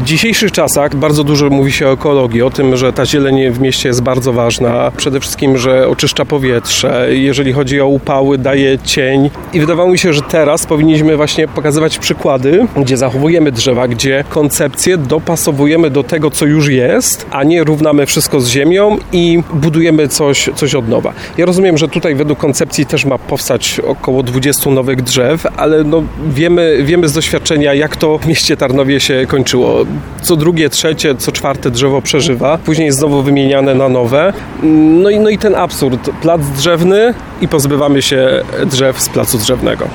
dzisiejszych czasach bardzo dużo mówi się o ekologii, o tym, że ta zieleń w mieście jest bardzo ważna. Przede wszystkim, że oczyszcza powietrze. Jeżeli chodzi o upały, daje cień. I wydawało mi się, że teraz powinniśmy właśnie pokazywać przykłady, gdzie zachowujemy drzewa, gdzie koncepcje dopasowujemy do tego, co już jest, a nie równamy wszystko z ziemią i budujemy coś od nowa. Ja rozumiem, że tutaj według koncepcji też ma powstać około 20 nowych drzew, ale wiemy z doświadczenia, jak to w mieście Tarnowie się kończyło. Co drugie, trzecie, co czwarte drzewo przeżywa, później jest znowu wymieniane na nowe. No i ten absurd. Plac drzewny i pozbywamy się drzew z placu drzewnego.